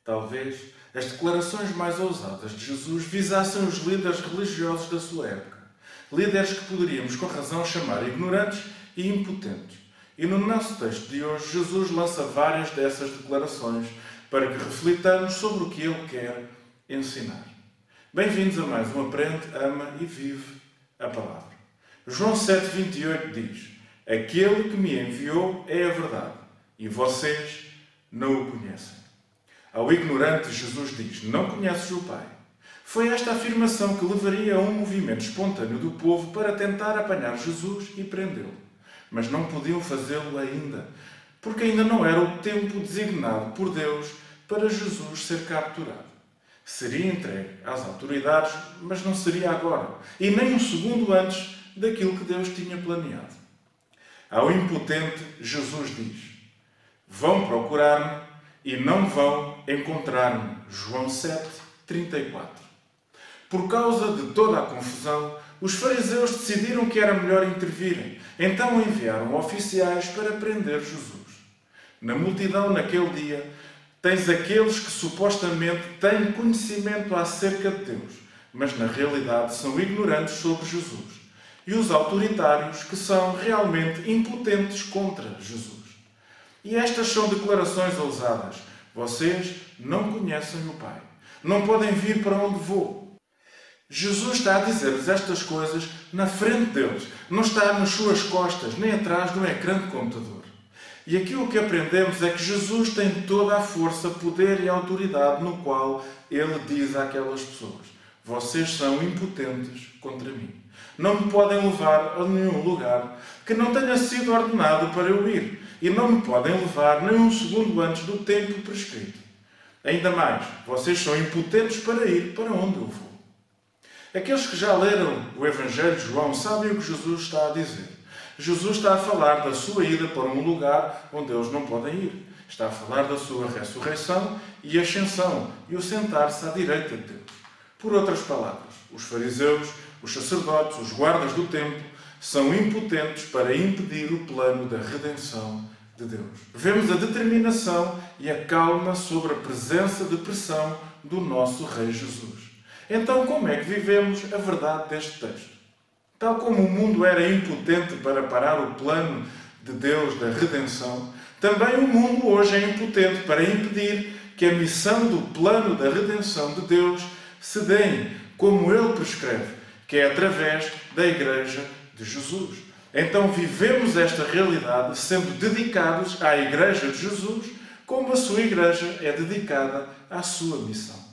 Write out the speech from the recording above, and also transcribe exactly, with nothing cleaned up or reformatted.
Talvez as declarações mais ousadas de Jesus visassem os líderes religiosos da sua época. Líderes que poderíamos com razão chamar ignorantes e impotentes. E no nosso texto de hoje, Jesus lança várias dessas declarações para que reflitamos sobre o que Ele quer ensinar. Bem-vindos a mais um Aprende, Ama e Vive a Palavra. João sete, vinte e oito diz: Aquele que me enviou é a verdade, e vocês não o conhecem. Ao ignorante, Jesus diz: Não conheces o Pai. Foi esta afirmação que levaria a um movimento espontâneo do povo para tentar apanhar Jesus e prendê-lo. Mas não podiam fazê-lo ainda, porque ainda não era o tempo designado por Deus para Jesus ser capturado. Seria entregue às autoridades, mas não seria agora, e nem um segundo antes daquilo que Deus tinha planeado. Ao impotente, Jesus diz: Vão procurar-me e não vão encontrar-me. João sete, trinta e quatro. Por causa de toda a confusão, os fariseus decidiram que era melhor intervirem. Então enviaram oficiais para prender Jesus. Na multidão, naquele dia, tens aqueles que supostamente têm conhecimento acerca de Deus, mas na realidade são ignorantes sobre Jesus. E os autoritários que são realmente impotentes contra Jesus. E estas são declarações ousadas. Vocês não conhecem o Pai. Não podem vir para onde vou. Jesus está a dizer-lhes estas coisas na frente deles. Não está nas suas costas, nem atrás de um ecrã de computador. E aquilo que aprendemos é que Jesus tem toda a força, poder e autoridade no qual Ele diz àquelas pessoas: Vocês são impotentes contra mim. Não me podem levar a nenhum lugar que não tenha sido ordenado para eu ir. E não me podem levar nem um segundo antes do tempo prescrito. Ainda mais, vocês são impotentes para ir para onde eu vou. Aqueles que já leram o Evangelho de João sabem o que Jesus está a dizer. Jesus está a falar da sua ida para um lugar onde eles não podem ir. Está a falar da sua ressurreição e ascensão e o sentar-se à direita de Deus. Por outras palavras, os fariseus, os sacerdotes, os guardas do templo são impotentes para impedir o plano da redenção de Deus. Vemos a determinação e a calma sobre a presença de pressão do nosso Rei Jesus. Então, como é que vivemos a verdade deste texto? Tal como o mundo era impotente para parar o plano de Deus da redenção, também o mundo hoje é impotente para impedir que a missão do plano da redenção de Deus se dê como Ele prescreve, que é através da Igreja de Jesus. Então vivemos esta realidade sendo dedicados à Igreja de Jesus, como a sua Igreja é dedicada à sua missão.